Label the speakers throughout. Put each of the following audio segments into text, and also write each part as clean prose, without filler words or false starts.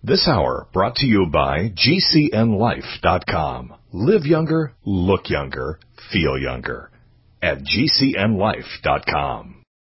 Speaker 1: This hour brought to you by GCNLife.com. Live younger, look younger, feel younger at GCNLife.com.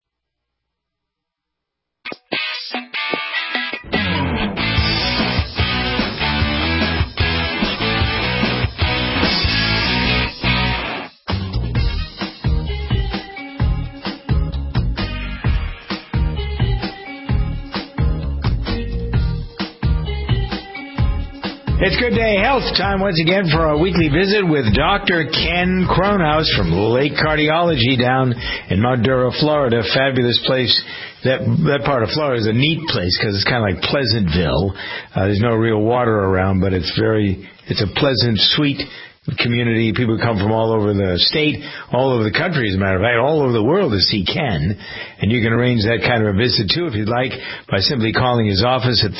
Speaker 2: It's Good Day Health time once again for our weekly visit with Dr. Ken Kronhaus from Lake Cardiology down in Mount Dura, Florida. Fabulous place. That part of Florida is a neat place because it's kind of like Pleasantville. There's no real water around, but it's a pleasant, sweet community. People come from all over the state, all over the country, as a matter of fact, all over the world to see Ken. And you can arrange that kind of a visit, too, if you'd like, by simply calling his office at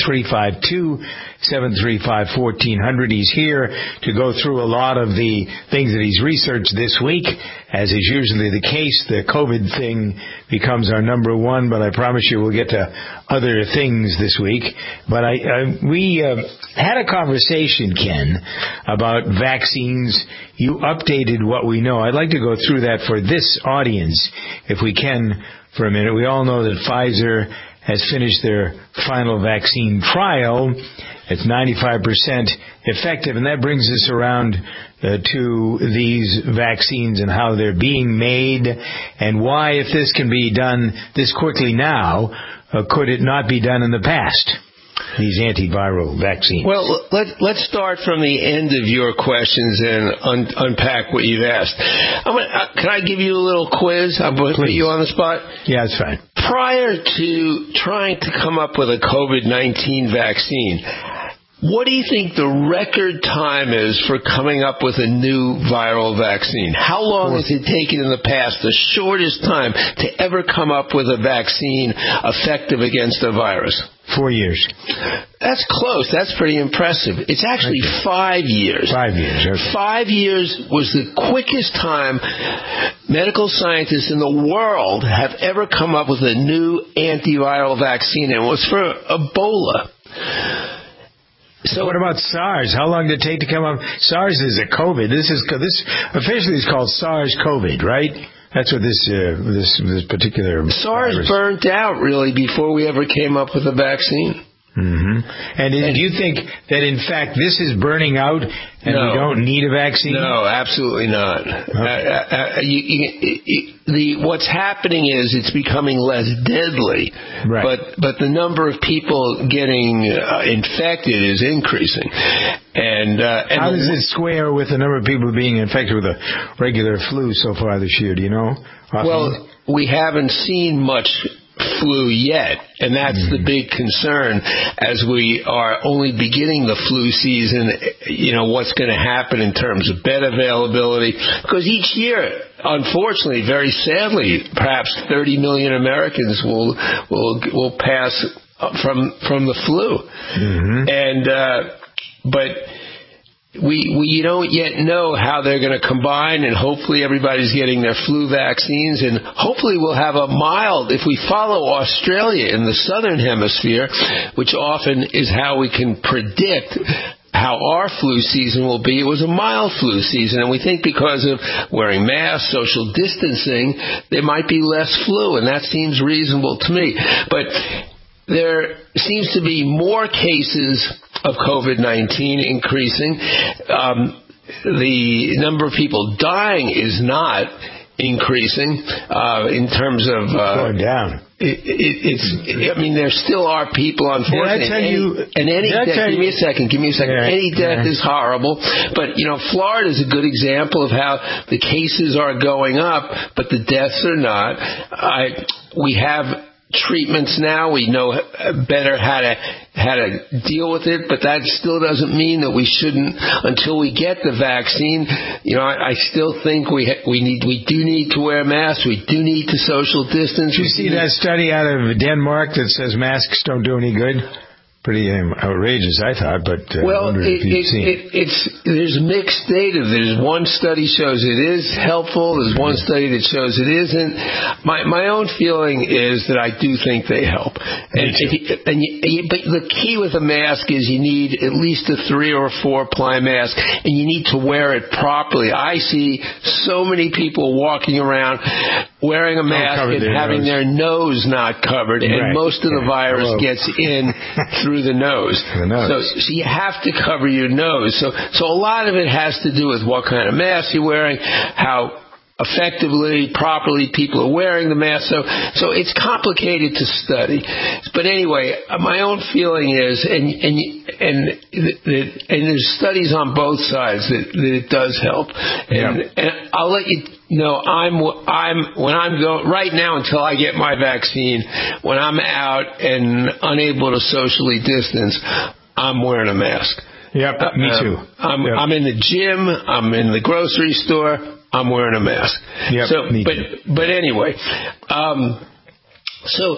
Speaker 2: 352-735-1400. He's here to go through a lot of the things that he's researched this week. As is usually the case, the COVID thing becomes our number one, but I promise you we'll get to other things this week. But we had a conversation, Ken, about vaccines. You updated what we know. I'd like to go through that for this audience, if we can, for a minute. We all know that Pfizer has finished their final vaccine trial. It's 95% effective, and that brings us around to these vaccines and how they're being made and why, if this can be done this quickly now, could it not be done in the past? These antiviral vaccines.
Speaker 3: Well, let's start from the end of your questions and unpack what you've asked. Can I give you a little quiz? I'm going to put you on the spot.
Speaker 2: Yeah, that's fine.
Speaker 3: Prior to trying to come up with a COVID-19 vaccine, what do you think the record time is for coming up with a new viral vaccine? How long has it taken in the past, the shortest time, to ever come up with a vaccine effective against a virus?
Speaker 2: 4 years.
Speaker 3: That's close. That's pretty impressive. It's actually 5 years.
Speaker 2: 5 years. Okay.
Speaker 3: 5 years was the quickest time medical scientists in the world have ever come up with a new antiviral vaccine, and it was for Ebola.
Speaker 2: So what about SARS? How long did it take to come up? SARS is a COVID. This officially is called SARS-CoV, right? That's what this particular
Speaker 3: SARS
Speaker 2: virus
Speaker 3: burnt out really before we ever came up with a vaccine.
Speaker 2: Mm-hmm. And do you think that, in fact, this is burning out and we don't need a vaccine?
Speaker 3: No, absolutely not. Okay. What's happening is it's becoming less deadly, right. but the number of people getting infected is increasing. And
Speaker 2: how does it square with the number of people being infected with a regular flu so far this year? Do you know?
Speaker 3: Well, we haven't seen much flu yet, and that's the big concern as we are only beginning the flu season. What's going to happen in terms of bed availability, because each year, unfortunately, very sadly, perhaps 30 million Americans will pass from the flu. But we don't yet know how they're going to combine, and hopefully everybody's getting their flu vaccines, and hopefully we'll have a mild, if we follow Australia in the southern hemisphere, which often is how we can predict how our flu season will be. It was a mild flu season, and we think because of wearing masks, social distancing, there might be less flu, and that seems reasonable to me. But there seems to be more cases of COVID-19 increasing. The number of people dying is not increasing in terms of
Speaker 2: going down.
Speaker 3: There still are people, unfortunately. Give me a second. Yeah, any death is horrible. But, Florida is a good example of how the cases are going up, but the deaths are not. We have treatments now. We know better how to deal with it, but that still doesn't mean that we shouldn't, until we get the vaccine. I still think we do need to wear masks. We do need to social distance.
Speaker 2: Did you see that study out of Denmark that says masks don't do any good? pretty outrageous, I thought, but
Speaker 3: well, there's mixed data. There's one study shows it is helpful. There's one study that shows it isn't. My own feeling is that I do think they help. But the key with a mask is you need at least a 3 or 4 ply mask, and you need to wear it properly. I see so many people walking around wearing a mask and having their nose not covered, and most of the virus gets in through the nose. So you have to cover your nose. So a lot of it has to do with what kind of mask you're wearing, how effectively, properly people are wearing the mask. So it's complicated to study. But anyway, my own feeling is, and there's studies on both sides that it does help. And I'll let you know, right now until I get my vaccine, when I'm out and unable to socially distance, I'm wearing a mask.
Speaker 2: Yep, me too.
Speaker 3: I'm in the gym. I'm in the grocery store. I'm wearing a mask.
Speaker 2: Yep,
Speaker 3: so, but anyway, so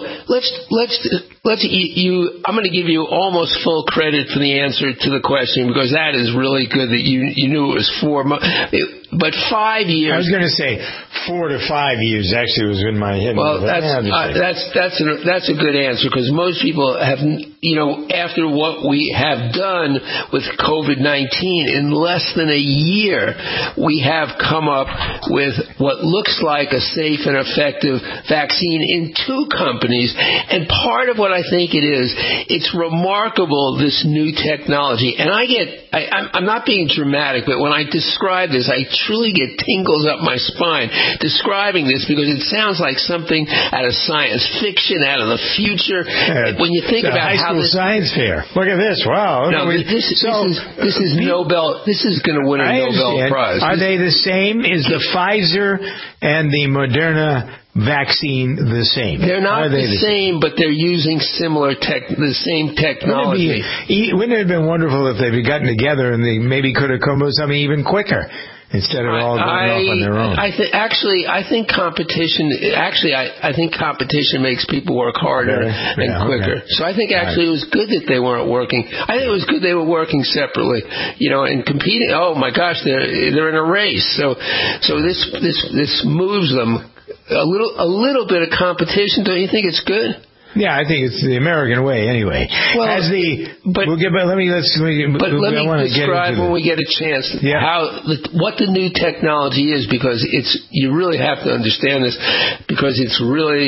Speaker 3: I'm going to give you almost full credit for the answer to the question, because that is really good that you knew it was 4 months. But 5 years.
Speaker 2: I was going to say 4 to 5 years. Actually, was in my head.
Speaker 3: Well, that's a good answer, because most people have, after what we have done with COVID-19, in less than a year, we have come up with what looks like a safe and effective vaccine in 2 companies. And part of what I think it is, it's remarkable, this new technology. And I'm not being dramatic, but when I describe this, I truly get tingles up my spine describing this, because it sounds like something out of science fiction, out of the future. When you think about
Speaker 2: how this science fair, look at this! Wow!
Speaker 3: No, this is Nobel. This is going to win a Nobel Prize.
Speaker 2: Are they the same? Is the Pfizer and the Moderna vaccine the same?
Speaker 3: They're not the same, but they're using the same technology.
Speaker 2: Wouldn't it have been wonderful if they'd gotten together and they maybe could have come up with something even quicker, instead of all going off on their own?
Speaker 3: I think competition makes people work harder and quicker. Okay. So I think it was good that they weren't working. I think it was good they were working separately, and competing. Oh my gosh, they're in a race. So this moves them a little bit of competition. Don't you think it's good?
Speaker 2: Yeah, I think it's the American way anyway. Well, let me
Speaker 3: describe when we get a chance what the new technology is, because you really have to understand this, because it's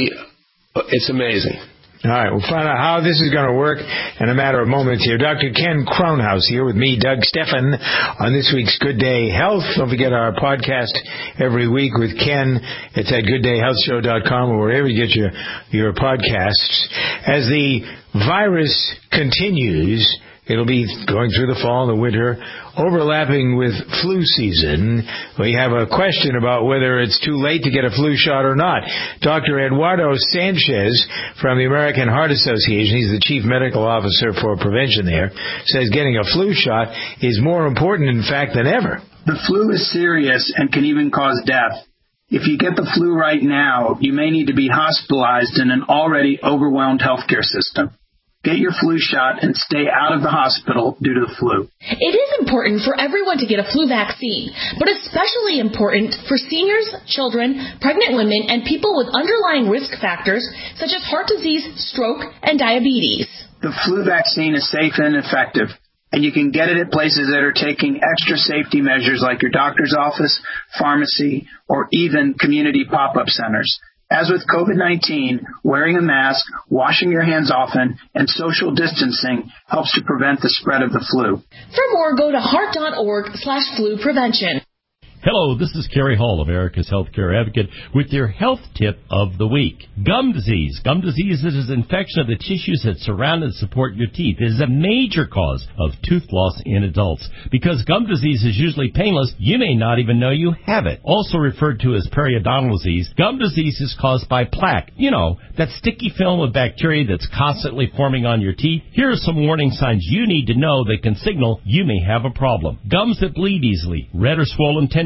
Speaker 3: amazing.
Speaker 2: All right, we'll find out how this is going to work in a matter of moments here. Dr. Ken Kronhaus here with me, Doug Stephan, on this week's Good Day Health. Don't forget our podcast every week with Ken. It's at gooddayhealthshow.com or wherever you get your podcasts. As the virus continues, it'll be going through the fall and the winter, overlapping with flu season. We have a question about whether it's too late to get a flu shot or not. Dr. Eduardo Sanchez from the American Heart Association, he's the chief medical officer for prevention there, says getting a flu shot is more important, in fact, than ever.
Speaker 4: The flu is serious and can even cause death. If you get the flu right now, you may need to be hospitalized in an already overwhelmed healthcare system. Get your flu shot and stay out of the hospital due to the flu.
Speaker 5: It is important for everyone to get a flu vaccine, but especially important for seniors, children, pregnant women, and people with underlying risk factors such as heart disease, stroke, and diabetes.
Speaker 4: The flu vaccine is safe and effective, and you can get it at places that are taking extra safety measures like your doctor's office, pharmacy, or even community pop-up centers. As with COVID-19, wearing a mask, washing your hands often, and social distancing helps to prevent the spread of the flu.
Speaker 5: For more, go to heart.org/flu prevention.
Speaker 6: Hello, this is Kerry Hall, America's Healthcare Advocate, with your health tip of the week. Gum disease. Gum disease is an infection of the tissues that surround and support your teeth. It is a major cause of tooth loss in adults. Because gum disease is usually painless, you may not even know you have it. Also referred to as periodontal disease, gum disease is caused by plaque. You know, that sticky film of bacteria that's constantly forming on your teeth. Here are some warning signs you need to know that can signal you may have a problem. Gums that bleed easily, red or swollen tendons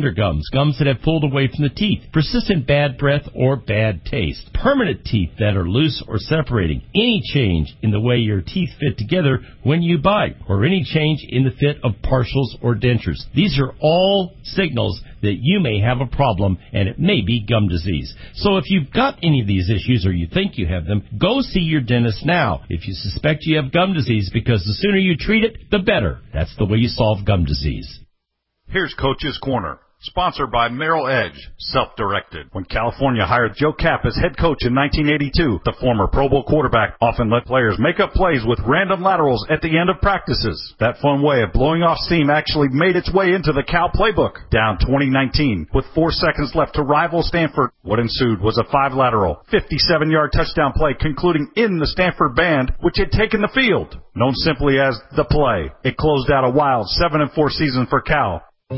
Speaker 6: undergums, gums that have pulled away from the teeth, persistent bad breath or bad taste, permanent teeth that are loose or separating, any change in the way your teeth fit together when you bite, or any change in the fit of partials or dentures. These are all signals that you may have a problem, and it may be gum disease. So if you've got any of these issues or you think you have them, go see your dentist now if you suspect you have gum disease, because the sooner you treat it, the better. That's the way you solve gum disease.
Speaker 7: Here's Coach's Corner, sponsored by Merrill Edge, self-directed. When California hired Joe Kapp as head coach in 1982, the former Pro Bowl quarterback often let players make up plays with random laterals at the end of practices. That fun way of blowing off steam actually made its way into the Cal playbook. Down 2019, with 4 seconds left to rival Stanford, what ensued was a 5-lateral, 57-yard touchdown play concluding in the Stanford band, which had taken the field. Known simply as the play, it closed out a wild 7-4 season for Cal.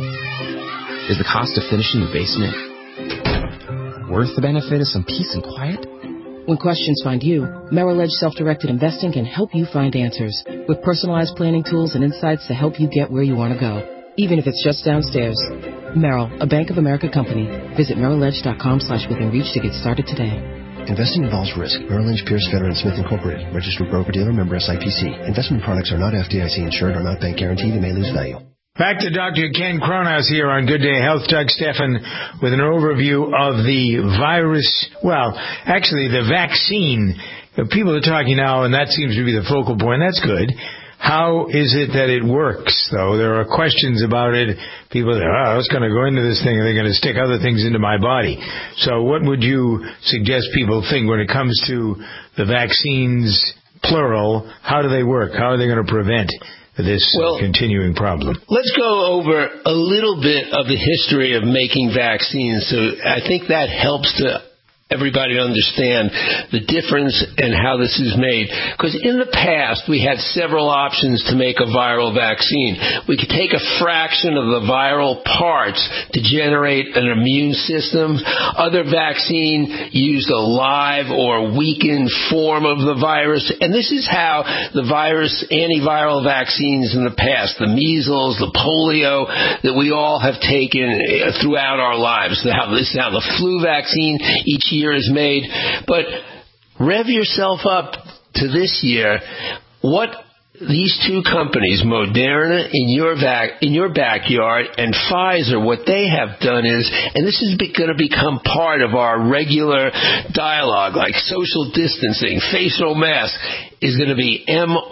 Speaker 8: Is the cost of finishing the basement worth the benefit of some peace and quiet?
Speaker 9: When questions find you, Merrill Edge Self-Directed Investing can help you find answers with personalized planning tools and insights to help you get where you want to go, even if it's just downstairs. Merrill, a Bank of America company. Visit merrilledge.com/withinreach to get started today.
Speaker 10: Investing involves risk. Merrill Lynch, Pierce, Federer & Smith Incorporated. Registered broker-dealer, member SIPC. Investment products are not FDIC insured or not bank guaranteed and may lose value.
Speaker 2: Back to Dr. Ken Cronhaus here on Good Day Health. Doug Stephan with an overview of the virus, actually the vaccine. People are talking now, and that seems to be the focal point. That's good. How is it that it works, though? There are questions about it. People say, I was going to go into this thing, and they're going to stick other things into my body. So what would you suggest people think when it comes to the vaccines, plural? How do they work? How are they going to prevent this continuing problem?
Speaker 3: Let's go over a little bit of the history of making vaccines. So I think that helps to everybody understand the difference and how this is made. Because in the past, we had several options to make a viral vaccine. We could take a fraction of the viral parts to generate an immune system. Other vaccine used a live or weakened form of the virus. And this is how the virus antiviral vaccines in the past, the measles, the polio, that we all have taken throughout our lives. This is how the flu vaccine each year is made. But rev yourself up to this year. What these two companies, Moderna in your backyard and Pfizer, what they have done is, and this is going to become part of our regular dialogue, like social distancing, facial masks, is going to be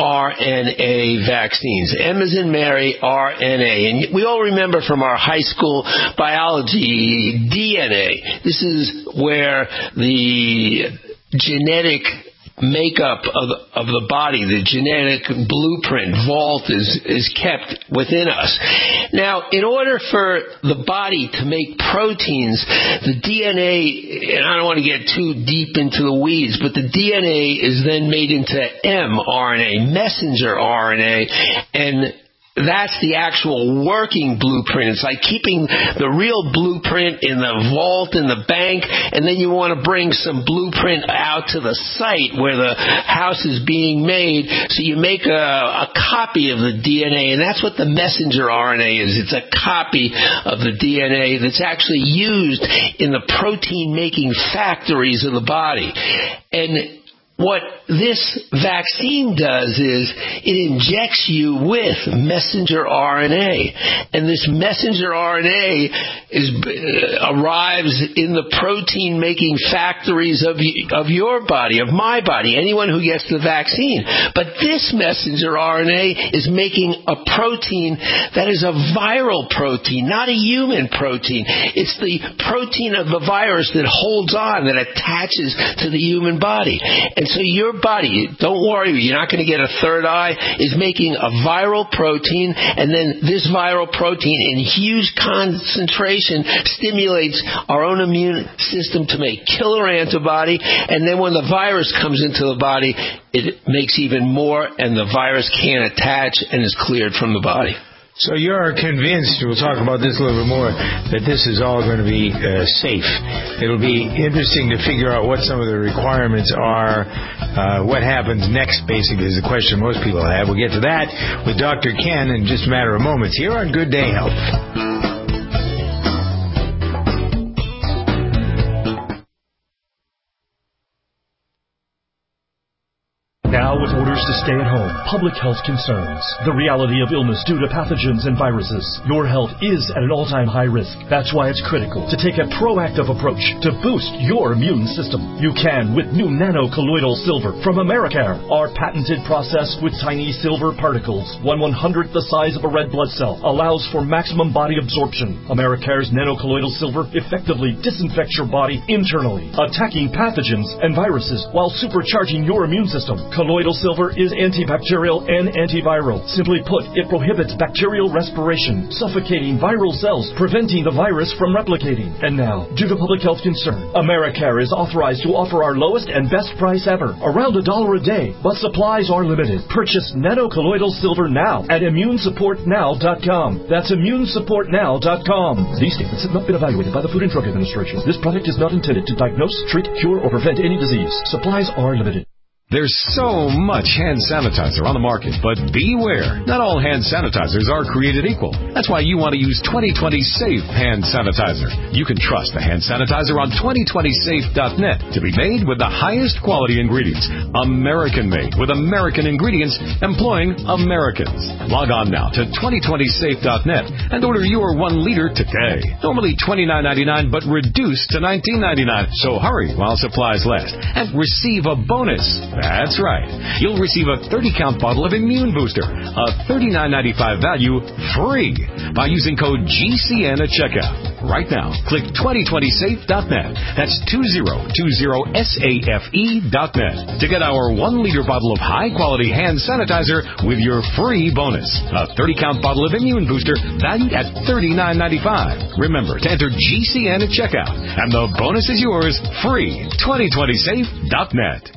Speaker 3: mRNA vaccines. M as in Mary, RNA. And we all remember from our high school biology, DNA. This is where the genetic makeup of the body, the genetic blueprint, vault is kept within us. Now, in order for the body to make proteins, the DNA, and I don't want to get too deep into the weeds, but the DNA is then made into mRNA, messenger RNA, and that's the actual working blueprint. It's like keeping the real blueprint in the vault in the bank, and then you want to bring some blueprint out to the site where the house is being made. So you make a copy of the DNA, and that's what the messenger RNA is. It's a copy of the DNA that's actually used in the protein-making factories of the body. And what this vaccine does is it injects you with messenger RNA. And this messenger RNA arrives in the protein-making factories of your body, of my body, anyone who gets the vaccine. But this messenger RNA is making a protein that is a viral protein, not a human protein. It's the protein of the virus that holds on, that attaches to the human body. And so your body, don't worry, you're not going to get a third eye, is making a viral protein, and then this viral protein in huge concentration stimulates our own immune system to make killer antibody, and then when the virus comes into the body, it makes even more, and the virus can't attach and is cleared from the body.
Speaker 2: So you're convinced, we'll talk about this a little bit more, that this is all going to be safe. It'll be interesting to figure out what some of the requirements are. What happens next, basically, is the question most people have. We'll get to that with Dr. Ken in just a matter of moments here on Good Day Health.
Speaker 11: to stay at home. Public health concerns. The reality of illness due to pathogens and viruses. Your health is at an all-time high risk. That's why it's critical to take a proactive approach to boost your immune system. You can with new nano-colloidal silver from Americare. Our patented process with tiny silver particles, 1/100th the size of a red blood cell, allows for maximum body absorption. Americare's nano-colloidal silver effectively disinfects your body internally, attacking pathogens and viruses while supercharging your immune system. Colloidal silver is antibacterial and antiviral. Simply put, it prohibits bacterial respiration, suffocating viral cells, preventing the virus from replicating. And now, due to public health concern, Americare is authorized to offer our lowest and best price ever, around $1 a day, but supplies are limited. Purchase nano-colloidal silver now at immunesupportnow.com. That's immunesupportnow.com. These statements have not been evaluated by the Food and Drug Administration. This product is not intended to diagnose, treat, cure, or prevent any disease. Supplies are limited.
Speaker 12: There's so much hand sanitizer on the market, but beware. Not all hand sanitizers are created equal. That's why you want to use 2020 Safe Hand Sanitizer. You can trust the hand sanitizer on 2020safe.net to be made with the highest quality ingredients. American-made with American ingredients employing Americans. Log on now to 2020safe.net and order your 1 liter today. Normally $29.99, but reduced to $19.99. So hurry while supplies last and receive a bonus. That's right. You'll receive a 30-count bottle of Immune Booster, a $39.95 value, free by using code GCN at checkout. Right now, click 2020safe.net. That's 2020safe.net to get our 1-liter bottle of high-quality hand sanitizer with your free bonus. A 30-count bottle of Immune Booster valued at $39.95. Remember to enter GCN at checkout, and the bonus is yours free. 2020safe.net.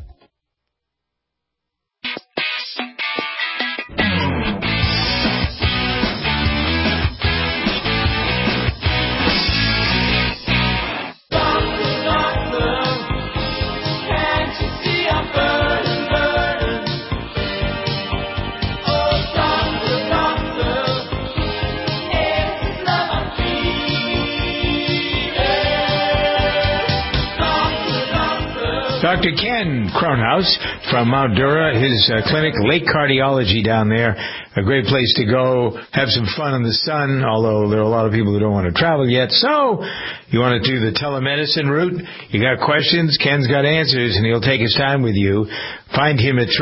Speaker 2: Dr. Ken Cronhaus from Mount Dura, his clinic, Lake Cardiology down there. A great place to go, have some fun in the sun, although there are a lot of people who don't want to travel yet. So, you want to do the telemedicine route? You got questions? Ken's got answers, and he'll take his time with you. Find him at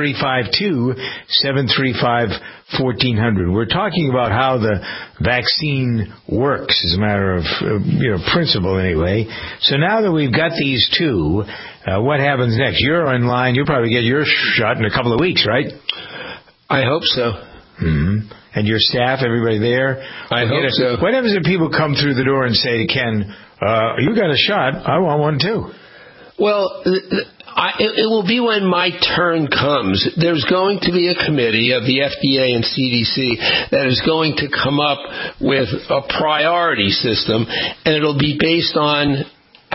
Speaker 2: 352-735-1400. We're talking about how the vaccine works, as a matter of principle anyway. So now that we've got these two, what happens next? You're in line. You'll probably get your shot in a couple of weeks, right?
Speaker 3: I hope so.
Speaker 2: Mm-hmm. And your staff, everybody there?
Speaker 3: I hope so.
Speaker 2: What happens if people come through the door and say to Ken, you got a shot, I want one too?
Speaker 3: Well, it will be when my turn comes. There's going to be a committee of the FDA and CDC that is going to come up with a priority system, and it'll be based on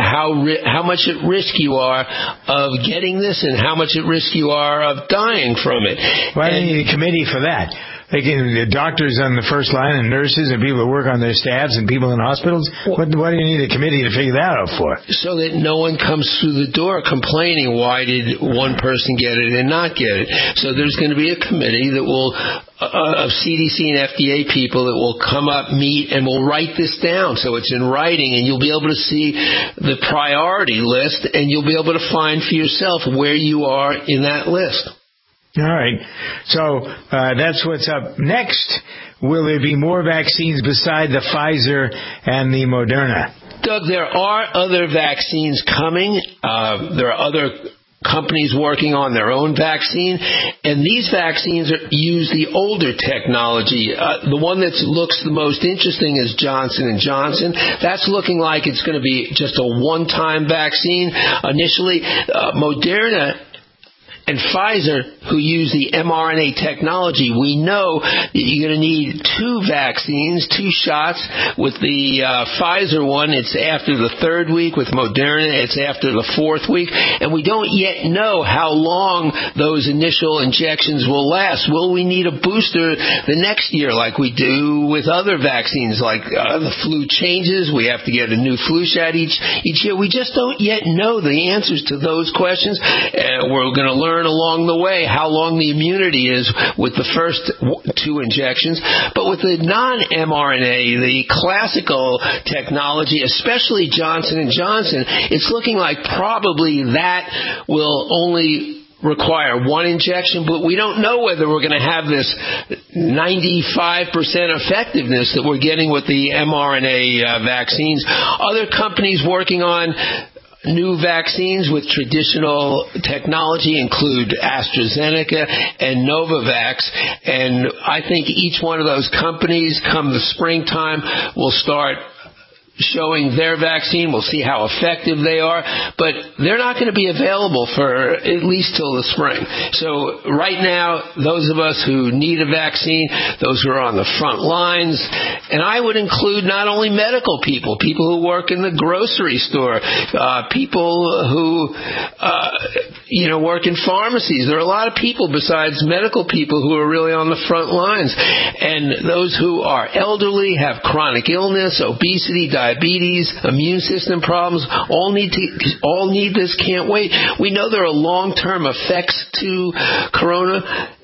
Speaker 3: how much at risk you are of getting this and how much at risk you are of dying from it.
Speaker 2: Why do you need a committee for that? The doctors on the first line and nurses and people who work on their staffs and people in hospitals? What do you need a committee to figure that out for?
Speaker 3: So that no one comes through the door complaining, why did one person get it and not get it? So there's going to be a committee that will, of CDC and FDA people that will come up, meet, and will write this down. So it's in writing, and you'll be able to see the priority list, and you'll be able to find for yourself where you are in that list.
Speaker 2: All right. So that's what's up. Next, will there be more vaccines beside the Pfizer and the Moderna?
Speaker 3: Doug, there are other vaccines coming. There are other companies working on their own vaccine, and these vaccines use the older technology. The one that looks the most interesting is Johnson & Johnson. That's looking like it's going to be just a one-time vaccine. Initially, Moderna and Pfizer, who use the mRNA technology, we know that you're going to need 2 vaccines, 2 shots. With the Pfizer one, it's after the 3rd week. With Moderna, it's after the 4th week. And we don't yet know how long those initial injections will last. Will we need a booster the next year like we do with other vaccines? Like the flu changes, we have to get a new flu shot each year. We just don't yet know the answers to those questions. We're going to learn learn along the way how long the immunity is with the first 2 injections. But with the non-mRNA, the classical technology, especially Johnson & Johnson, it's looking like probably that will only require 1 injection, but we don't know whether we're going to have this 95% effectiveness that we're getting with the mRNA vaccines. Other companies working on new vaccines with traditional technology include AstraZeneca and Novavax, and I think each one of those companies, come the springtime, will start showing their vaccine. We'll see how effective they are, but they're not going to be available for at least till the spring. So right now, those of us who need a vaccine, those who are on the front lines, and I would include not only medical people, people who work in the grocery store, people who work in pharmacies. There are a lot of people besides medical people who are really on the front lines, and those who are elderly, have chronic illness, obesity, diabetes, immune system problems, all need this, can't wait. We know there are long-term effects to corona.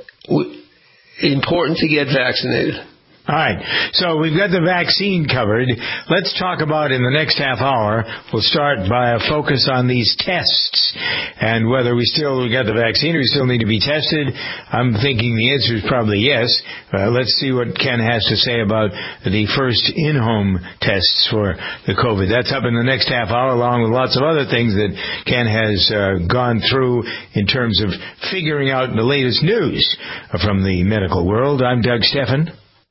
Speaker 3: Important to get vaccinated.
Speaker 2: All right, so we've got the vaccine covered. Let's talk about, in the next half hour, we'll start by a focus on these tests and whether we got the vaccine or we still need to be tested. I'm thinking the answer is probably yes. Let's see what Ken has to say about the first in-home tests for the COVID. That's up in the next half hour, along with lots of other things that Ken has gone through in terms of figuring out the latest news from the medical world. I'm Doug Steffen.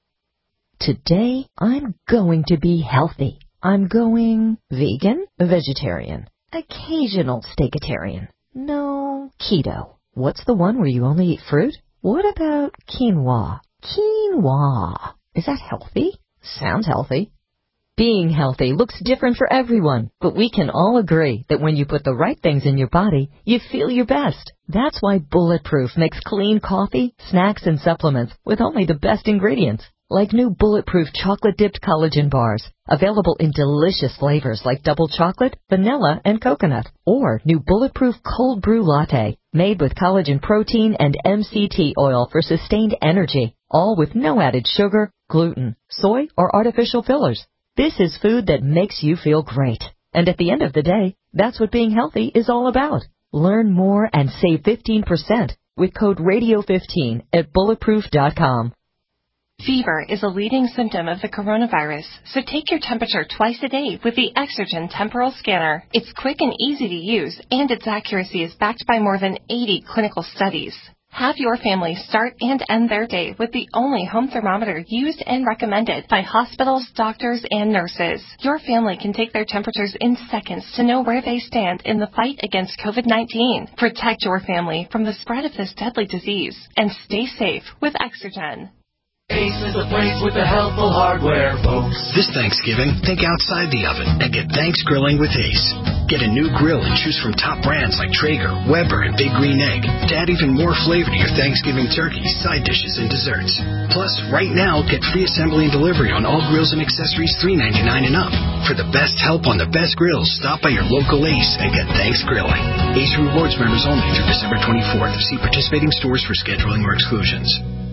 Speaker 13: Today, I'm going to be healthy. I'm going vegan, vegetarian, occasional steakitarian. No, keto. What's the one where you only eat fruit? What about quinoa? Quinoa. Is that healthy? Sounds healthy. Being healthy looks different for everyone, but we can all agree that when you put the right things in your body, you feel your best. That's why Bulletproof makes clean coffee, snacks, and supplements with only the best ingredients. Like new Bulletproof chocolate-dipped collagen bars, available in delicious flavors like double chocolate, vanilla, and coconut. Or new Bulletproof cold brew latte, made with collagen protein and MCT oil for sustained energy, all with no added sugar, gluten, soy, or artificial fillers. This is food that makes you feel great. And at the end of the day, that's what being healthy is all about. Learn more and save 15% with code RADIO15 at bulletproof.com.
Speaker 14: Fever is a leading symptom of the coronavirus, so take your temperature twice a day with the Exergen Temporal Scanner. It's quick and easy to use, and its accuracy is backed by more than 80 clinical studies. Have your family start and end their day with the only home thermometer used and recommended by hospitals, doctors, and nurses. Your family can take their temperatures in seconds to know where they stand in the fight against COVID-19. Protect your family from the spread of this deadly disease, and stay safe with Exergen.
Speaker 15: Ace is the place with the helpful hardware, folks.
Speaker 10: This Thanksgiving, think outside the oven and get Thanks Grilling with Ace. Get a new grill and choose from top brands like Traeger, Weber, and Big Green Egg to add even more flavor to your Thanksgiving turkey, side dishes, and desserts. Plus, right now, get free assembly and delivery on all grills and accessories $3.99 and up. For the best help on the best grills, stop by your local Ace and get Thanks Grilling. Ace Rewards members only through December 24th. See participating stores for scheduling or exclusions.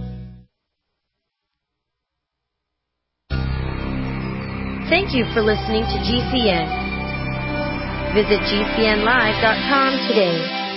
Speaker 16: Thank you for listening to GCN. Visit GCNlive.com today.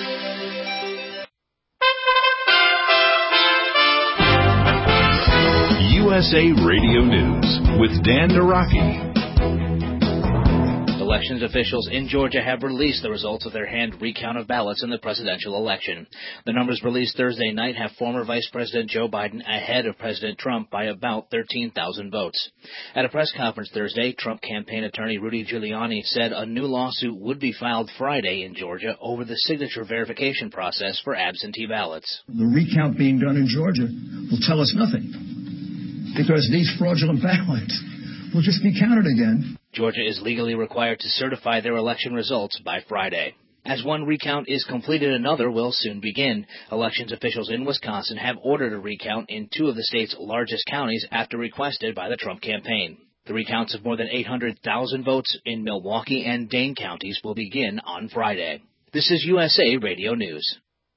Speaker 1: USA Radio News with Dan Naraki.
Speaker 17: Elections officials in Georgia have released the results of their hand recount of ballots in the presidential election. The numbers released Thursday night have former Vice President Joe Biden ahead of President Trump by about 13,000 votes. At a press conference Thursday, Trump campaign attorney Rudy Giuliani said a new lawsuit would be filed Friday in Georgia over the signature verification process for absentee ballots.
Speaker 18: The recount being done in Georgia will tell us nothing, because these fraudulent ballots will just be counted again.
Speaker 17: Georgia is legally required to certify their election results by Friday. As one recount is completed, another will soon begin. Elections officials in Wisconsin have ordered a recount in two of the state's largest counties after requested by the Trump campaign. The recounts of more than 800,000 votes in Milwaukee and Dane counties will begin on Friday. This is USA Radio News.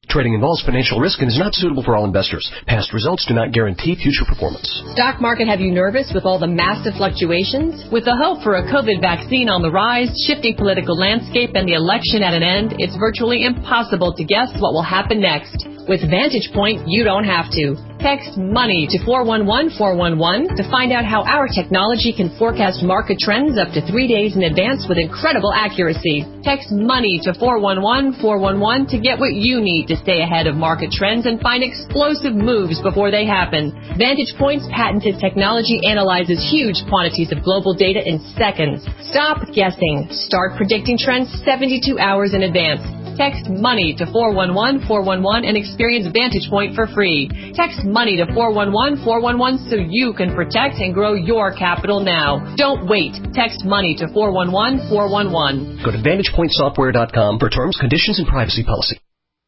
Speaker 19: Trading involves financial risk and is not suitable for all investors. Past results do not guarantee future performance.
Speaker 20: Stock market have you nervous with all the massive fluctuations? With the hope for a COVID vaccine on the rise, shifting political landscape, and the election at an end, it's virtually impossible to guess what will happen next. With Vantage Point, you don't have to. Text MONEY to 411-411 to find out how our technology can forecast market trends up to 3 days in advance with incredible accuracy. Text MONEY to 411-411 to get what you need to stay ahead of market trends and find explosive moves before they happen. Vantage Point's patented technology analyzes huge quantities of global data in seconds. Stop guessing. Start predicting trends 72 hours in advance. Text MONEY to 411-411 and experience Vantage Point for free. Text MONEY to 411-411 so you can protect and grow your capital now. Don't wait. Text MONEY to 411-411.
Speaker 19: Go to VantagePointSoftware.com for terms, conditions, and privacy policy.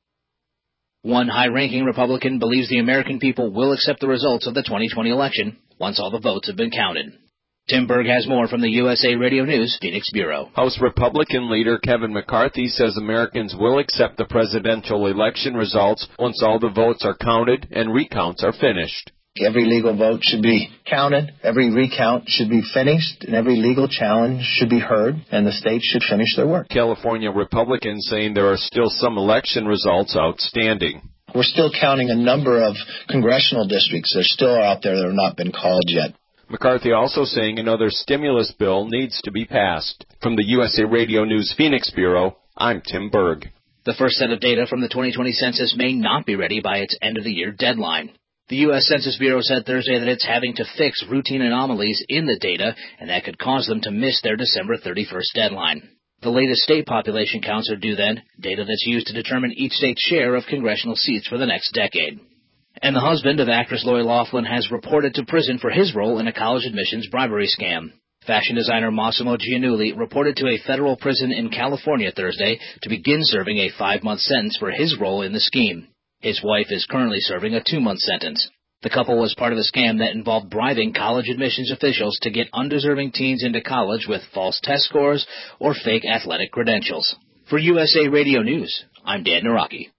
Speaker 17: One high-ranking Republican believes the American people will accept the results of the 2020 election once all the votes have been counted. Tim Berg has more from the USA Radio News Phoenix Bureau.
Speaker 21: House Republican leader Kevin McCarthy says Americans will accept the presidential election results once all the votes are counted and recounts are finished.
Speaker 22: Every legal vote should be counted, every recount should be finished, and every legal challenge should be heard, and the states should finish their work.
Speaker 21: California Republicans saying there are still some election results outstanding.
Speaker 22: We're still counting a number of congressional districts that are still out there that have not been called yet.
Speaker 21: McCarthy also saying another stimulus bill needs to be passed. From the USA Radio News Phoenix Bureau, I'm Tim Berg.
Speaker 17: The first set of data from the 2020 census may not be ready by its end-of-the-year deadline. The U.S. Census Bureau said Thursday that it's having to fix routine anomalies in the data, and that could cause them to miss their December 31st deadline. The latest state population counts are due then, data that's used to determine each state's share of congressional seats for the next decade. And the husband of actress Lori Loughlin has reported to prison for his role in a college admissions bribery scam. Fashion designer Massimo Giannulli reported to a federal prison in California Thursday to begin serving a 5-month sentence for his role in the scheme. His wife is currently serving a 2-month sentence. The couple was part of a scam that involved bribing college admissions officials to get undeserving teens into college with false test scores or fake athletic credentials. For USA Radio News, I'm Dan Naraki.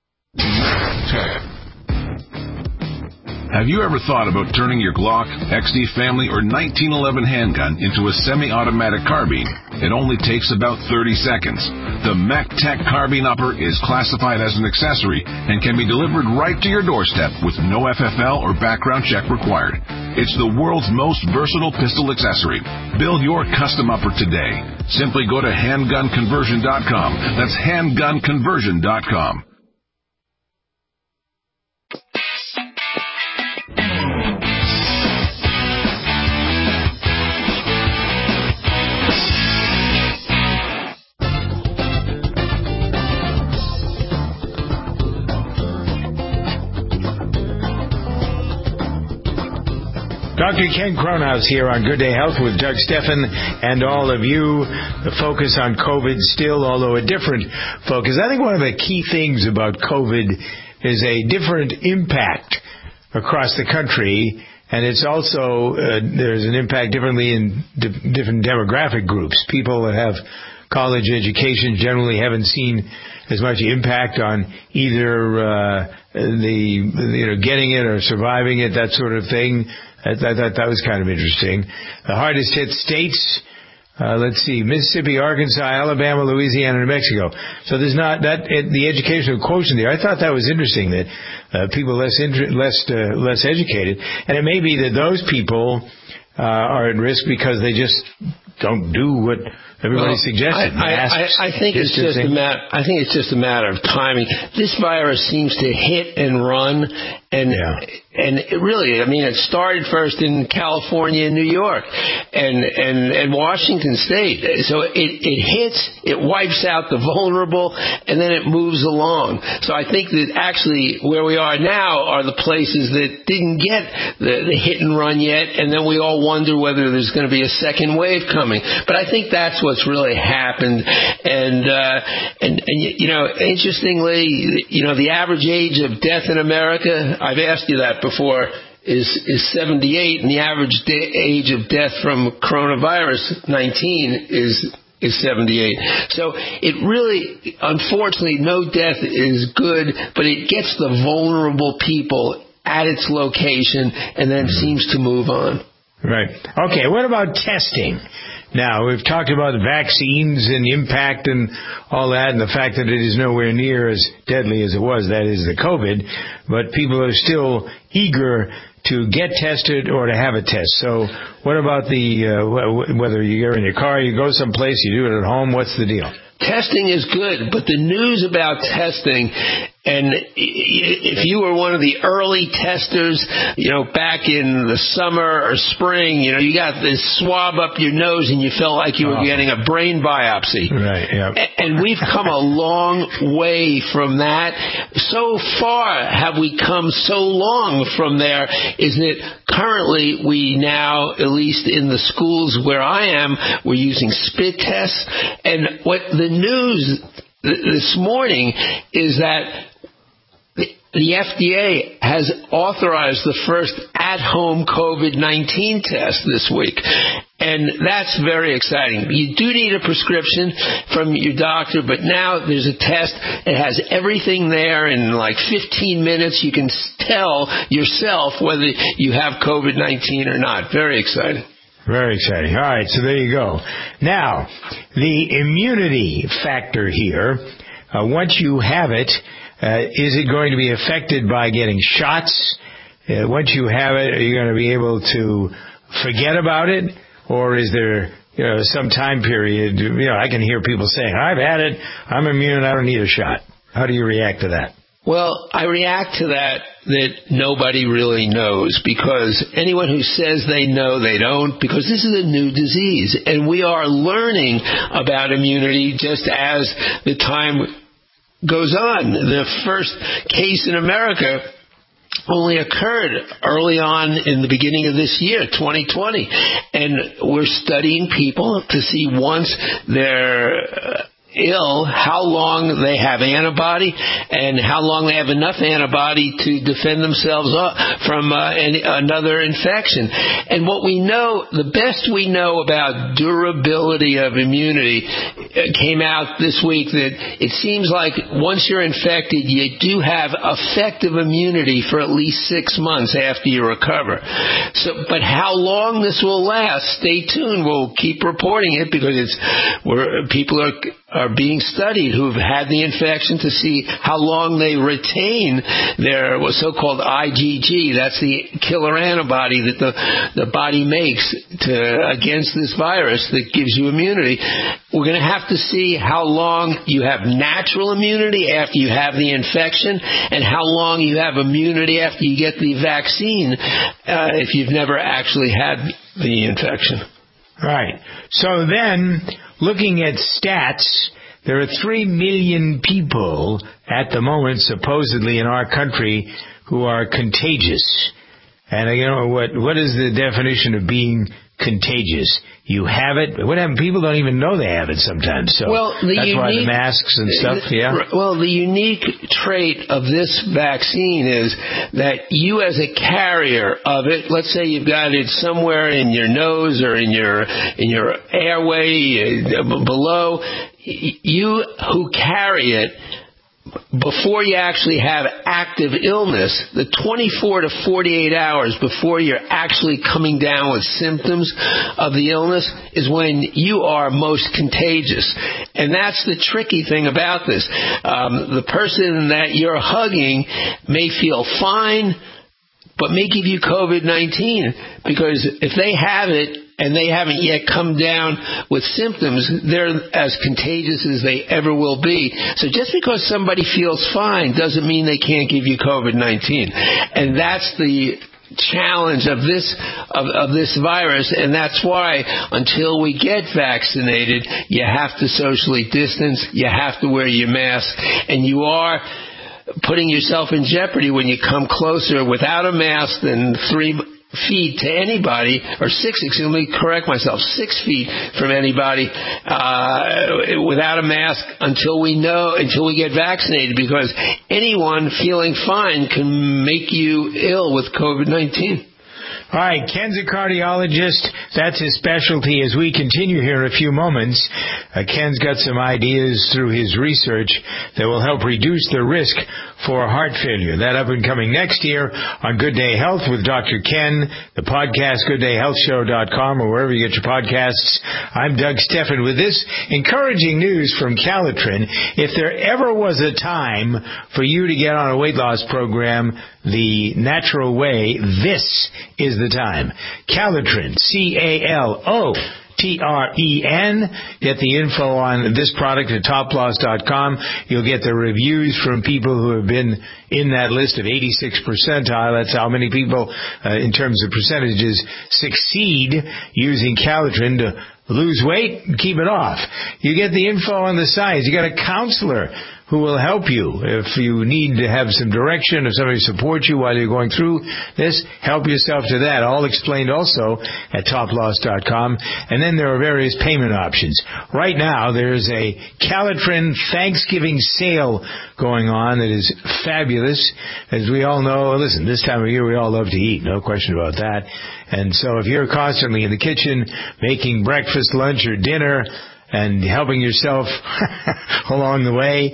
Speaker 23: Have you ever thought about turning your Glock, XD Family, or 1911 handgun into a semi-automatic carbine? It only takes about 30 seconds. The MacTech Carbine Upper is classified as an accessory and can be delivered right to your doorstep with no FFL or background check required. It's the world's most versatile pistol accessory. Build your custom upper today. Simply go to handgunconversion.com. That's handgunconversion.com.
Speaker 2: Dr. Ken Cronhouse here on Good Day Health with Doug Steffen and all of you. The focus on COVID still, although a different focus. I think one of the key things about COVID is a different impact across the country, and it's also there's an impact differently in different demographic groups. People that have college education generally haven't seen as much impact on either getting it or surviving it, that sort of thing. I thought that was kind of interesting. The hardest hit states, let's see, Mississippi, Arkansas, Alabama, Louisiana, and New Mexico. So there's not that the educational quotient there. I thought that was interesting that people less educated, and it may be that those people are at risk because they just don't do what everybody suggested.
Speaker 3: I think it's just a matter. I think it's just a matter of timing. This virus seems to hit and run, and it really, I mean, it started first in California and New York and Washington State. So it hits, it wipes out the vulnerable, and then it moves along. So I think that actually where we are now are the places that didn't get the hit and run yet, and then we all wonder whether there's going to be a second wave coming. But I think that's what's really happened. And you know, interestingly, you know, the average age of death in America, I've asked you that before, is 78, and the average age of death from coronavirus 19 is is 78. So it really, unfortunately, no death is good, but it gets the vulnerable people at its location and then seems to move on.
Speaker 2: Right. Okay, what about testing? Now, we've talked about vaccines and impact and all that, and the fact that it is nowhere near as deadly as it was, that is the COVID, but people are still eager to get tested or to have a test. So what about whether you're in your car, you go someplace, you do it at home, what's the deal?
Speaker 3: Testing is good, but the news about testing, and if you were one of the early testers, back in the summer or spring, you got this swab up your nose and you felt like you were getting a brain biopsy.
Speaker 2: Right, yeah.
Speaker 3: And we've come a long way from that. So far have we come so long from there is that currently we now, at least in the schools where I am, we're using spit tests. And what the news this morning is that the FDA has authorized the first at-home COVID-19 test this week. And that's very exciting. You do need a prescription from your doctor, but now there's a test. It has everything there in like 15 minutes. You can tell yourself whether you have COVID-19 or not. Very exciting.
Speaker 2: Very exciting. All right, so there you go. Now, the immunity factor here, once you have it, is it going to be affected by getting shots? Once you have it, are you going to be able to forget about it? Or is there some time period? I can hear people saying, I've had it, I'm immune, I don't need a shot. How do you react to that?
Speaker 3: Well, I react to that nobody really knows, because anyone who says they know, they don't, because this is a new disease. And we are learning about immunity just as the time goes on. The first case in America only occurred early on in the beginning of this year, 2020. And we're studying people to see once they're ill, how long they have antibody and how long they have enough antibody to defend themselves from another infection. And what we know, the best we know about durability of immunity came out this week, that it seems like once you're infected, you do have effective immunity for at least 6 months after you recover. But how long this will last, stay tuned. We'll keep reporting it, because people are being studied who've had the infection to see how long they retain their so-called IgG. That's the killer antibody that the body makes against this virus that gives you immunity. We're going to have to see how long you have natural immunity after you have the infection, and how long you have immunity after you get the vaccine if you've never actually had the infection.
Speaker 2: Right. So then, looking at stats, there are 3 million people at the moment, supposedly, in our country who are contagious. And what is the definition of being contagious? You have it. What happens? People don't even know they have it sometimes. So that's why the masks and stuff. Yeah.
Speaker 3: Well, the unique trait of this vaccine is that you, as a carrier of it, let's say you've got it somewhere in your nose or in your airway below, you who carry it, before you actually have active illness, the 24 to 48 hours before you're actually coming down with symptoms of the illness is when you are most contagious. And that's the tricky thing about this. The person that you're hugging may feel fine, but may give you COVID-19, because if they have it and they haven't yet come down with symptoms, they're as contagious as they ever will be. So just because somebody feels fine doesn't mean they can't give you COVID-19. And that's the challenge of this virus, and that's why until we get vaccinated, you have to socially distance, you have to wear your mask, and you are putting yourself in jeopardy when you come closer without a mask than 3 feet to anybody, or 6 feet from anybody without a mask until we get vaccinated, because anyone feeling fine can make you ill with COVID-19.
Speaker 2: All right, Ken's a cardiologist. That's his specialty. As we continue here in a few moments, Ken's got some ideas through his research that will help reduce the risk for heart failure. That up and coming next year on Good Day Health with Dr. Ken, the podcast, gooddayhealthshow.com, or wherever you get your podcasts. I'm Doug Steffen with this encouraging news from Calitrin. If there ever was a time for you to get on a weight loss program the natural way, this is the time. Calitrin, CALOTREN. Get the info on this product at toploss.com. You'll get the reviews from people who have been in that list of 86 percentile. That's how many people, in terms of percentages, succeed using Calitrin to lose weight and keep it off. You get the info on the science. You got a counselor who will help you. If you need to have some direction or somebody to support you while you're going through this, help yourself to that. All explained also at toploss.com. And then there are various payment options. Right now, there's a Calitrin Thanksgiving sale going on that is fabulous. As we all know, listen, this time of year we all love to eat, no question about that. And so if you're constantly in the kitchen making breakfast, lunch, or dinner, and helping yourself along the way,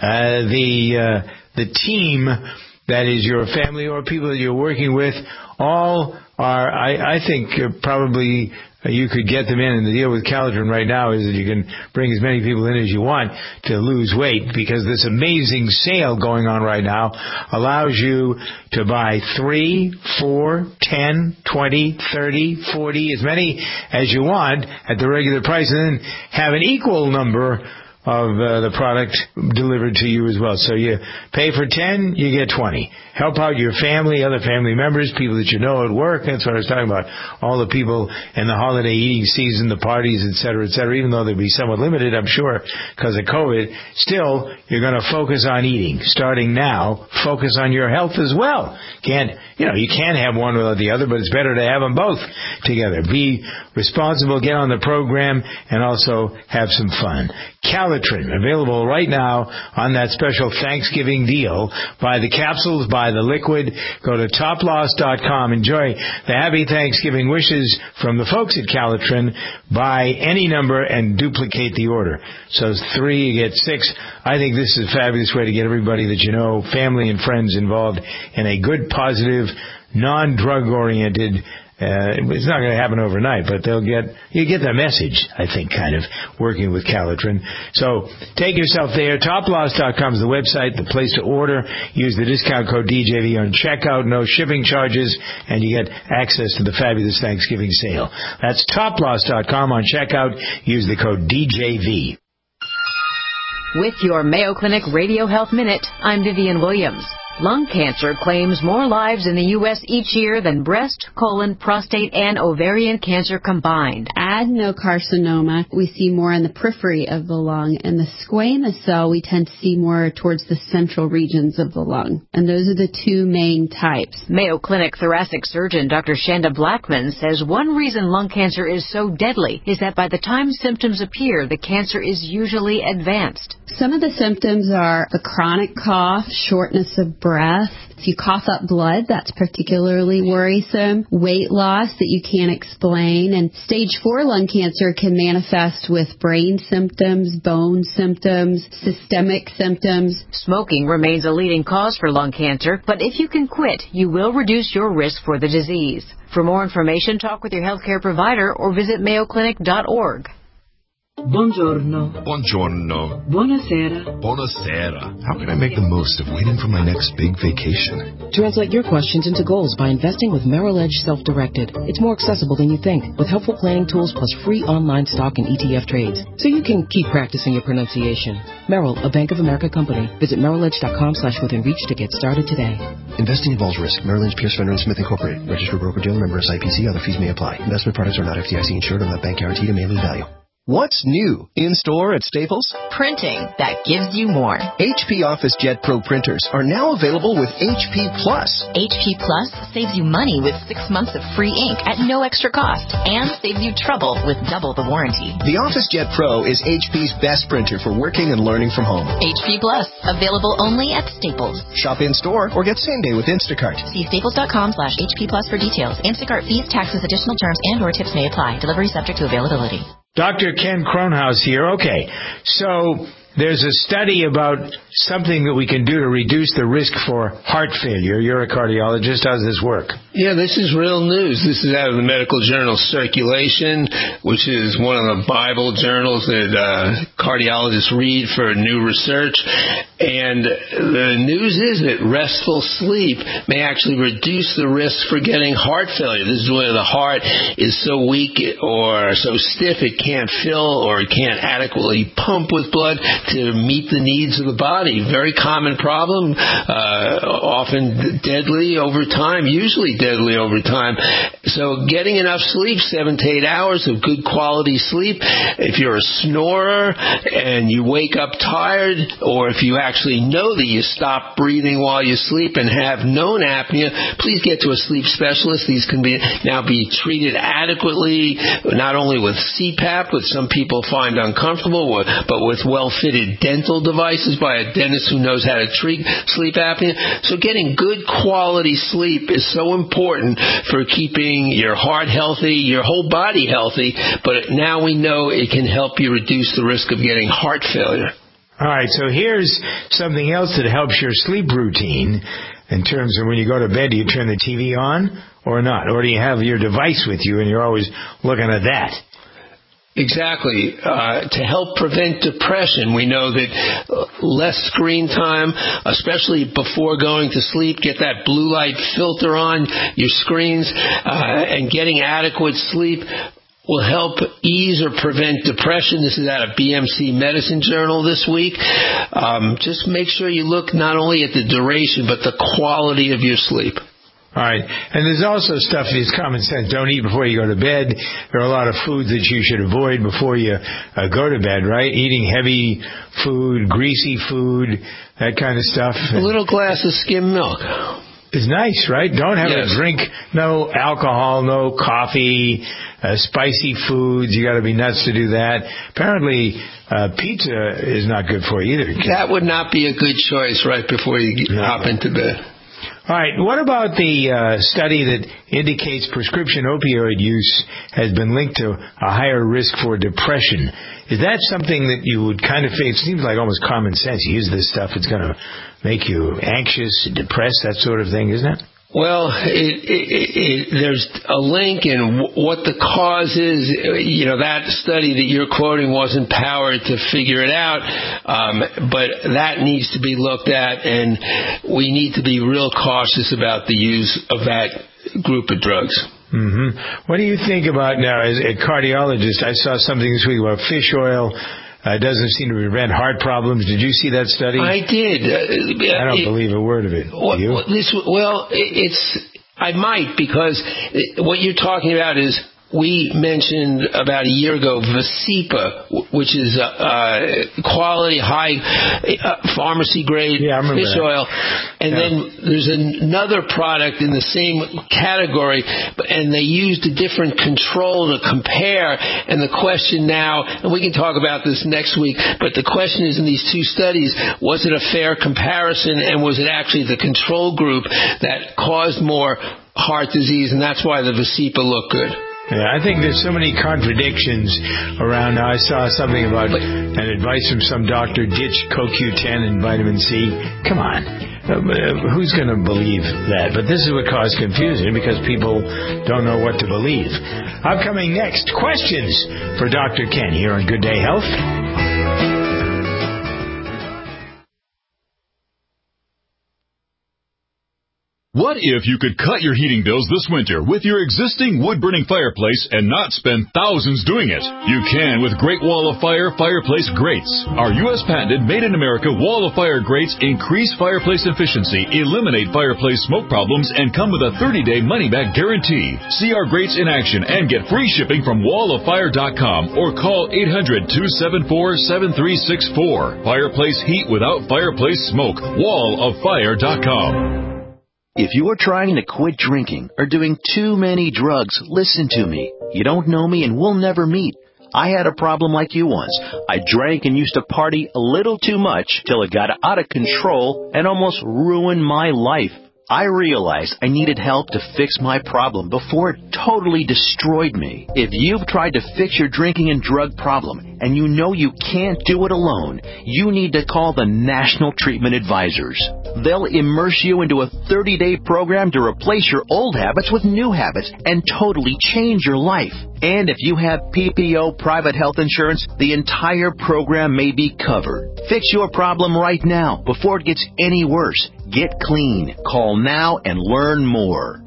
Speaker 2: the team that is your family or people that you're working with, all are, I think, probably you could get them in. And the deal with Calitrin right now is that you can bring as many people in as you want to lose weight, because this amazing sale going on right now allows you to buy 3, 4, 10, 20, 30, 40, as many as you want at the regular price, and then have an equal number of the product delivered to you as well. So you pay for 10, you get 20. Help out your family, other family members, people that you know at work. That's what I was talking about. All the people in the holiday eating season, the parties, et cetera, even though they'll be somewhat limited, I'm sure, because of COVID. Still, you're going to focus on eating. Starting now, focus on your health as well. You can't have one without the other, but it's better to have them both together. Be responsible, get on the program, and also have some fun. Calitrin, available right now on that special Thanksgiving deal. Buy the capsules, buy the liquid. Go to toploss.com. Enjoy the happy Thanksgiving wishes from the folks at Calitrin. Buy any number and duplicate the order. So 3, you get 6. I think this is a fabulous way to get everybody that you know, family and friends, involved in a good, positive, non-drug oriented. It's not going to happen overnight, but you get the message, I think, kind of, working with Calitrin. So take yourself there. Toploss.com is the website, the place to order. Use the discount code DJV on checkout, no shipping charges, and you get access to the fabulous Thanksgiving sale. That's toploss.com on checkout. Use the code DJV.
Speaker 4: With your Mayo Clinic Radio Health Minute, I'm Vivian Williams. Lung cancer claims more lives in the U.S. each year than breast, colon, prostate, and ovarian cancer combined.
Speaker 5: Adenocarcinoma, we see more in the periphery of the lung, and the squamous cell we tend to see more towards the central regions of the lung. And those are the 2 main types.
Speaker 4: Mayo Clinic thoracic surgeon Dr. Shanda Blackman says one reason lung cancer is so deadly is that by the time symptoms appear, the cancer is usually advanced.
Speaker 5: Some of the symptoms are a chronic cough, shortness of breath. If you cough up blood, that's particularly worrisome. Weight loss that you can't explain. And stage 4 lung cancer can manifest with brain symptoms, bone symptoms, systemic symptoms.
Speaker 4: Smoking remains a leading cause for lung cancer, but if you can quit, you will reduce your risk for the disease. For more information, talk with your healthcare provider or visit mayoclinic.org.
Speaker 6: Buongiorno.
Speaker 24: Buongiorno.
Speaker 6: Buonasera.
Speaker 24: Buonasera. How can I make the most of waiting for my next big vacation?
Speaker 9: Translate your questions into goals by investing with Merrill Edge Self-Directed. It's more accessible than you think, with helpful planning tools plus free online stock and ETF trades, so you can keep practicing your pronunciation. Merrill, a Bank of America company. Visit merrilledge.com/withinreach to get started today.
Speaker 24: Investing involves risk. Merrill Lynch, Pierce, Fenner & Smith, Incorporated. Registered broker-dealer, member SIPC. Other fees may apply. Investment products are not FDIC insured or not bank guaranteed and may lose value.
Speaker 7: What's new in store at Staples?
Speaker 8: Printing that gives you more.
Speaker 7: HP OfficeJet Pro printers are now available with HP Plus.
Speaker 8: HP Plus saves you money with 6 months of free ink at no extra cost and saves you trouble with double the warranty.
Speaker 7: The OfficeJet Pro is HP's best printer for working and learning from home.
Speaker 8: HP Plus, available only at Staples.
Speaker 7: Shop in store or get same day with Instacart.
Speaker 8: See staples.com/HP Plus for details. Instacart fees, taxes, additional terms, and or tips may apply. Delivery subject to availability.
Speaker 2: Dr. Ken Kronhaus here. Okay, so there's a study about something that we can do to reduce the risk for heart failure. You're a cardiologist. How does this work?
Speaker 3: Yeah, this is real news. This is out of the medical journal Circulation, which is one of the Bible journals that cardiologists read for new research. And the news is that restful sleep may actually reduce the risk for getting heart failure. This is where the heart is so weak or so stiff it can't fill or it can't adequately pump with blood to meet the needs of the body. Very common problem, often deadly over time, usually deadly over time. So getting enough sleep, 7 to 8 hours of good quality sleep. If you're a snorer and you wake up tired, or if you actually know that you stop breathing while you sleep and have known apnea, please get to a sleep specialist. These can now be treated adequately, not only with CPAP, which some people find uncomfortable, but with well-fitted dental devices by a dentist who knows how to treat sleep apnea. So getting good quality sleep is so important for keeping your heart healthy, your whole body healthy, but now we know it can help you reduce the risk of getting heart failure.
Speaker 2: All right, so here's something else that helps your sleep routine in terms of when you go to bed. Do you turn the TV on or not? Or do you have your device with you and you're always looking at that?
Speaker 3: Exactly. To help prevent depression, we know that less screen time, especially before going to sleep, get that blue light filter on your screens, and getting adequate sleep will help ease or prevent depression. This is out of BMC Medicine Journal this week. Just make sure you look not only at the duration, but the quality of your sleep.
Speaker 2: All right. And there's also stuff that's common sense. Don't eat before you go to bed. There are a lot of foods that you should avoid before you go to bed, right? Eating heavy food, greasy food, that kind of stuff.
Speaker 3: A little glass of skim milk
Speaker 2: is nice, right? Don't have a drink, no alcohol, no coffee, spicy foods. You got to be nuts to do that. Apparently, pizza is not good for you either.
Speaker 3: That would not be a good choice right before you hop into bed.
Speaker 2: All right. What about the study that indicates prescription opioid use has been linked to a higher risk for depression? Is that something that you would kind of think? It seems like almost common sense. You use this stuff, it's going to make you anxious, depressed, that sort of thing, isn't it?
Speaker 3: Well, there's a link in what the cause is. You know, that study that you're quoting wasn't powered to figure it out, but that needs to be looked at, and we need to be real cautious about the use of that group of drugs.
Speaker 2: Mm-hmm. What do you think about now, as a cardiologist? I saw something this week about fish oil. It doesn't seem to prevent heart problems. Did you see that study?
Speaker 3: I did.
Speaker 2: I don't believe a word of it. Do you?
Speaker 3: I might, because what you're talking about is, we mentioned about a year ago Vasipa, which is quality, high pharmacy-grade fish oil. And then there's another product in the same category, and they used a different control to compare. And the question now, and we can talk about this next week, but the question is, in these two studies, was it a fair comparison, and was it actually the control group that caused more heart disease, and that's why the Vasipa looked good?
Speaker 2: Yeah, I think there's so many contradictions around now. I saw something about an advice from some doctor, ditch CoQ10 and vitamin C. Come on. Who's going to believe that? But this is what caused confusion, because people don't know what to believe. Upcoming next, questions for Dr. Ken here on Good Day Health.
Speaker 11: What if you could cut your heating bills this winter with your existing wood-burning fireplace and not spend thousands doing it? You can with Great Wall of Fire fireplace grates. Our U.S. patented made-in-America Wall of Fire grates increase fireplace efficiency, eliminate fireplace smoke problems, and come with a 30-day money-back guarantee. See our grates in action and get free shipping from walloffire.com or call 800-274-7364. Fireplace heat without fireplace smoke. walloffire.com.
Speaker 12: If you are trying to quit drinking or doing too many drugs, listen to me. You don't know me and we'll never meet. I had a problem like you once. I drank and used to party a little too much till it got out of control and almost ruined my life. I realized I needed help to fix my problem before it totally destroyed me. If you've tried to fix your drinking and drug problem and you know you can't do it alone, you need to call the National Treatment Advisors. They'll immerse you into a 30-day program to replace your old habits with new habits and totally change your life. And if you have PPO private health insurance, the entire program may be covered. Fix your problem right now before it gets any worse. Get clean. Call now and learn more.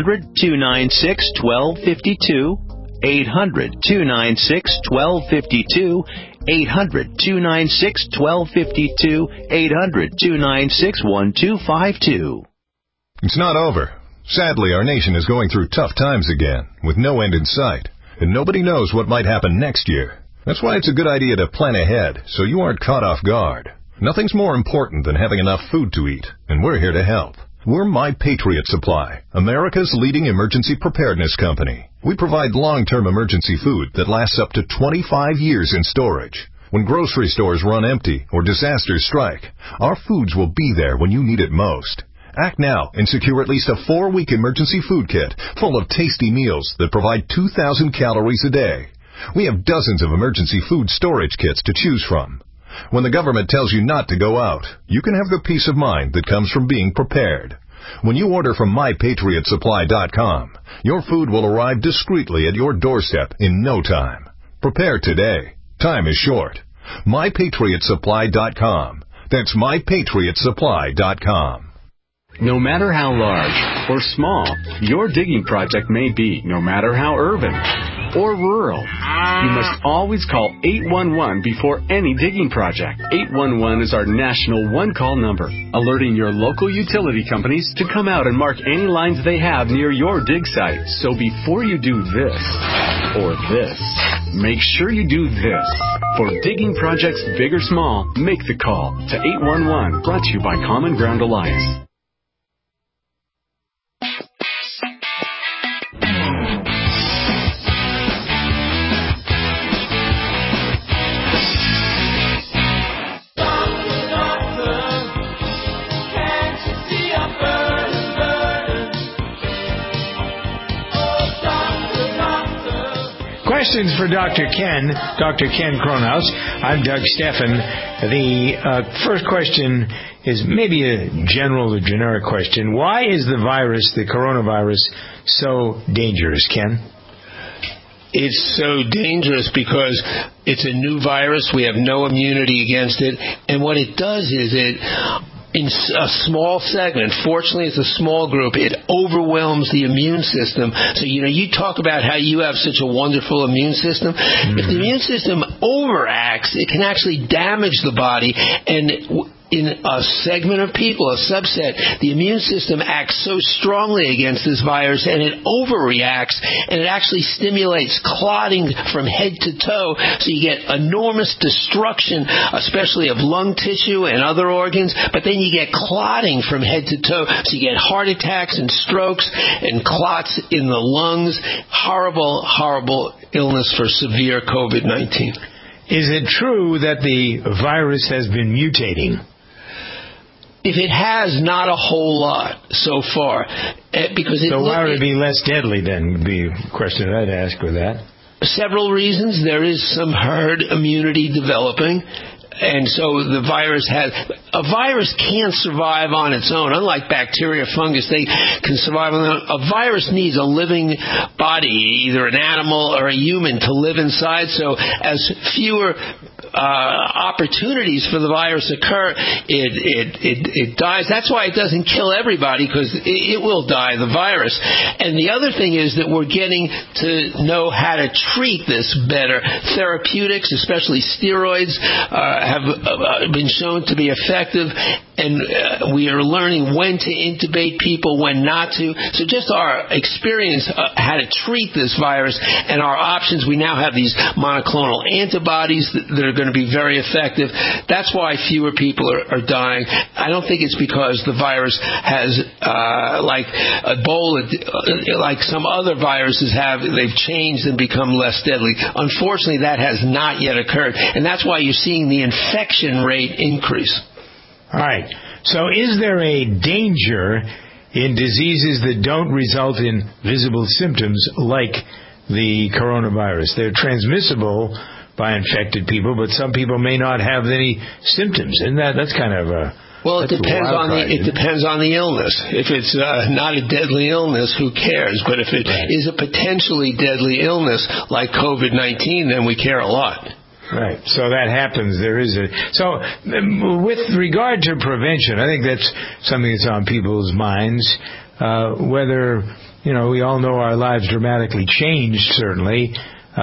Speaker 12: 800-296-1252. 800-296-1252. 800-296-1252. 800-296-1252.
Speaker 24: It's not over. Sadly, our nation is going through tough times again, with no end in sight, and nobody knows what might happen next year. That's why it's a good idea to plan ahead so you aren't caught off guard. Nothing's more important than having enough food to eat, and we're here to help. We're My Patriot Supply, America's leading emergency preparedness company. We provide long-term emergency food that lasts up to 25 years in storage. When grocery stores run empty or disasters strike, our foods will be there when you need it most. Act now and secure at least a 4-week emergency food kit full of tasty meals that provide 2,000 calories a day. We have dozens of emergency food storage kits to choose from. When the government tells you not to go out, you can have the peace of mind that comes from being prepared. When you order from MyPatriotSupply.com, your food will arrive discreetly at your doorstep in no time. Prepare today. Time is short. MyPatriotSupply.com. That's MyPatriotSupply.com.
Speaker 13: No matter how large or small your digging project may be, no matter how urban or rural, you must always call 811 before any digging project. 811 is our national one-call number, alerting your local utility companies to come out and mark any lines they have near your dig site. So before you do this or this, make sure you do this. For digging projects big or small, make the call to 811, brought to you by Common Ground Alliance.
Speaker 2: Questions for Dr. Ken Kronhaus. I'm Doug Steffen. The first question is maybe a general or generic question. Why is the coronavirus, so dangerous, Ken?
Speaker 3: It's so dangerous because it's a new virus. We have no immunity against it. And what it does is in a small segment, fortunately it's a small group, it overwhelms the immune system. So, you talk about how you have such a wonderful immune system. Mm-hmm. If the immune system overacts, it can actually damage the body. And in a segment of people, a subset, the immune system acts so strongly against this virus and it overreacts and it actually stimulates clotting from head to toe. So you get enormous destruction, especially of lung tissue and other organs, but then you get clotting from head to toe. So you get heart attacks and strokes and clots in the lungs. Horrible, horrible illness for severe COVID-19.
Speaker 2: Is it true that the virus has been mutating?
Speaker 3: If it has, not a whole lot so far.
Speaker 2: So why would it be less deadly then, would be a question I'd ask with that.
Speaker 3: Several reasons. There is some herd immunity developing. And so the virus has, a virus can't survive on its own. Unlike bacteria, fungus, they can survive on their own. A virus needs a living body, either an animal or a human, to live inside. So as fewer opportunities for the virus occur, it dies. That's why it doesn't kill everybody, because it will die, the virus. And the other thing is that we're getting to know how to treat this better. Therapeutics, especially steroids, have been shown to be effective, and we are learning when to intubate people, when not to. So just our experience how to treat this virus and our options, we now have these monoclonal antibodies that are going to be very effective. That's why fewer people are dying. I don't think it's because the virus has, like Ebola, like some other viruses have, they've changed and become less deadly. Unfortunately, that has not yet occurred, and that's why you're seeing the infection rate increase.
Speaker 2: All right. So is there a danger in diseases that don't result in visible symptoms like the coronavirus? They're transmissible by infected people, but some people may not have any symptoms. And that's kind of a...
Speaker 3: Well, it depends on the illness. If it's not a deadly illness, who cares? But if it is a potentially deadly illness like COVID-19, then we care a lot.
Speaker 2: Right. So that happens. So with regard to prevention, I think that's something that's on people's minds. Whether, we all know our lives dramatically changed, certainly.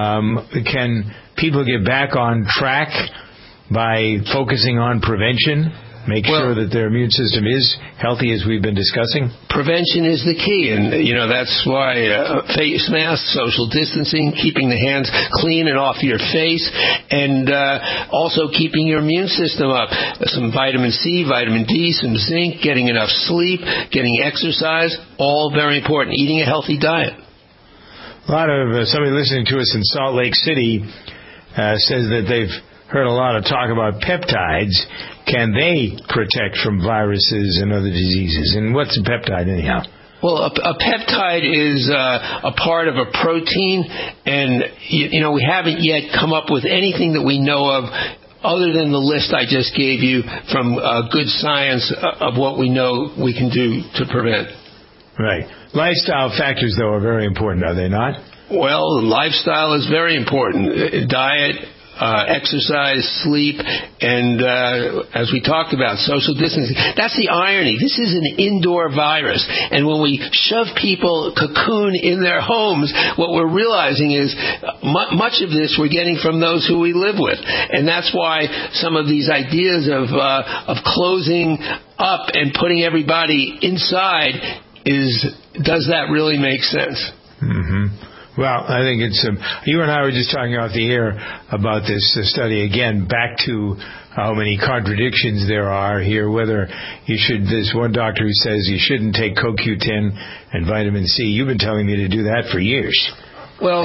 Speaker 2: Can people get back on track by focusing on prevention? Make sure that their immune system is healthy, as we've been discussing?
Speaker 3: Prevention is the key, and, that's why face masks, social distancing, keeping the hands clean and off your face, and also keeping your immune system up. Some vitamin C, vitamin D, some zinc, getting enough sleep, getting exercise, all very important. Eating a healthy diet.
Speaker 2: A lot of somebody listening to us in Salt Lake City says that they've heard a lot of talk about peptides. Can they protect from viruses and other diseases? And what's a peptide anyhow?
Speaker 3: Well, a peptide is a part of a protein, and we haven't yet come up with anything that we know of other than the list I just gave you from good science of what we know we can do to prevent.
Speaker 2: Right. Lifestyle factors, though, are very important, are they not?
Speaker 3: Well, lifestyle is very important. Diet, exercise, sleep, and as we talked about, social distancing. That's the irony. This is an indoor virus, and when we shove people cocoon in their homes, what we're realizing is much of this we're getting from those who we live with, and that's why some of these ideas of closing up and putting everybody inside does that really make sense?
Speaker 2: Mm-hmm. Well, I think it's you and I were just talking off the air about this study again, back to how many contradictions there are here, whether you should, this one doctor who says you shouldn't take CoQ10 and vitamin C. You've been telling me to do that for years.
Speaker 3: Well,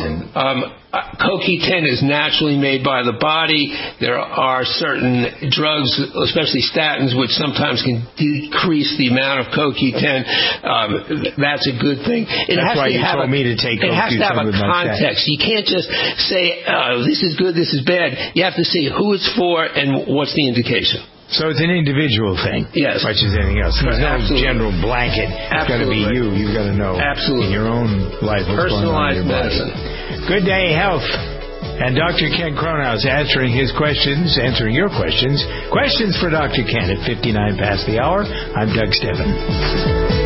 Speaker 3: CoQ10 is naturally made by the body. There are certain drugs, especially statins, which sometimes can decrease the amount of CoQ10. That's a good thing.
Speaker 2: That's why you told me to take CoQ10 with my
Speaker 3: statins. It has to have a context. You can't just say, this is good, this is bad. You have to see who it's for and what's the indication.
Speaker 2: So it's an individual thing,
Speaker 3: yes,
Speaker 2: much as anything else. There's no general blanket. It's got to be you. You've got to know in your own life what's going on in your
Speaker 3: medicine.
Speaker 2: Body. Good Day Health. And Dr. Ken Cronhaus answering your questions. Questions for Dr. Ken at 59 past the hour. I'm Doug Steffen.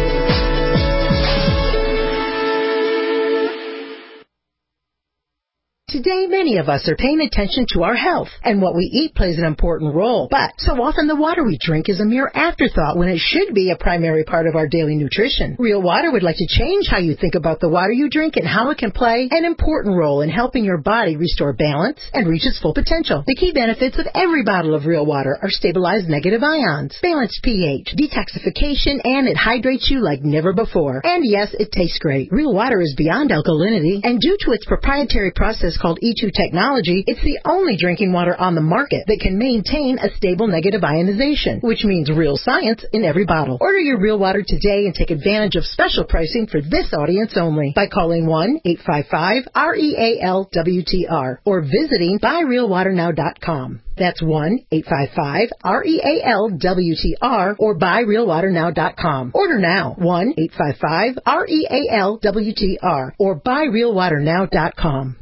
Speaker 10: Today, many of us are paying attention to our health, and what we eat plays an important role. But so often the water we drink is a mere afterthought when it should be a primary part of our daily nutrition. Real Water would like to change how you think about the water you drink and how it can play an important role in helping your body restore balance and reach its full potential. The key benefits of every bottle of Real Water are stabilized negative ions, balanced pH, detoxification, and it hydrates you like never before. And yes, it tastes great. Real Water is beyond alkalinity, and due to its proprietary process called called E2 technology, it's the only drinking water on the market that can maintain a stable negative ionization, which means real science in every bottle. Order your Real Water today and take advantage of special pricing for this audience only by calling 1-855-REAL-WTR or visiting buyrealwaternow.com. That's 1-855-REAL-WTR or buyrealwaternow.com. Order now, 1-855-REAL-WTR or buyrealwaternow.com.